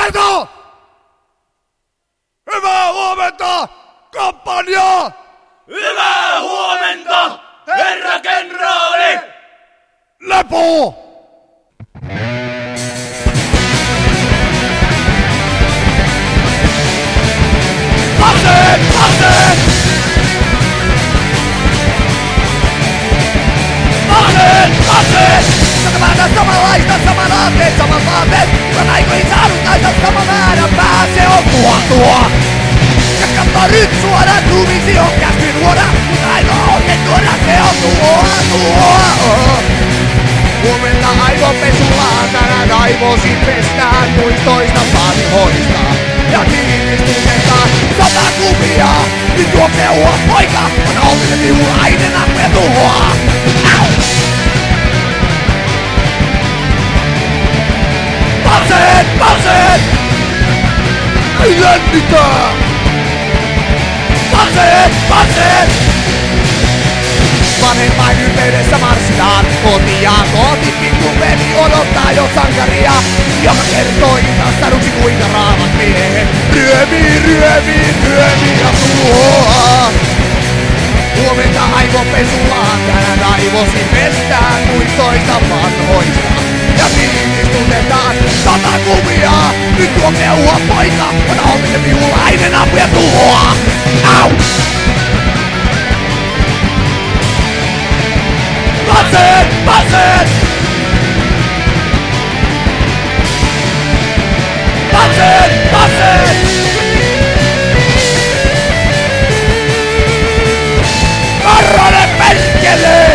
Arto! Hyvää huomenta, kampanja! Hyvää huomenta, herra kenraali! Lepo! Aseet! Aseet! Aseet! Aseet! Takamaata samanlaista, saman aatteet, saman vaateet. Kukaan aikoihin saanut naista sama määrä pääse on tuo. Ja katso nyt suoraan tuumisi on käsky luoda. Mutta ainoa oikein tuoda se on tuo. Huomenta aivopesulaan, tänään aivosi pestään muistoista vanhoista. Ja tiivistytetään 100 kuvia. Nyt juoksee ulos poika, on oltinen viulainen akkuja tuhoa. Palseet! Ei lämmitä! Palseet! Vanhempain yhteydessä marssitaan kotiin. Kohti pikkuveli odottaa jo sankaria, joka kertoo iltastaruksi kuinka raavat miehet ryövii ja tuhoaa. Huomenta aivopesulaan, tänään aivosi pestään muistoista vanhoista. Ja tiivistutetaan 100 kuvia. Nyt juoksee ulos poika, on oltinen viulainen ampuja tuhoa. Au! Palseet! Karronen perkele!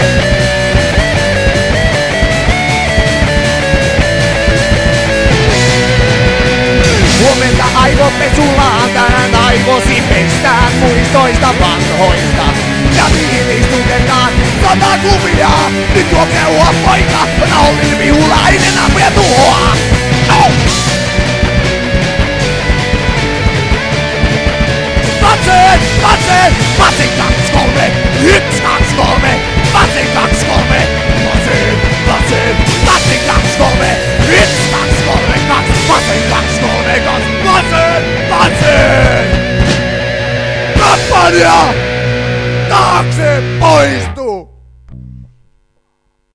Huomenta aivopesulaan, tänään aivosi pestään muistoista vanhoista. Ja tiivistutetaan 100 kuvia. Nyt juoksee ulos poika, on oltinen viulainen.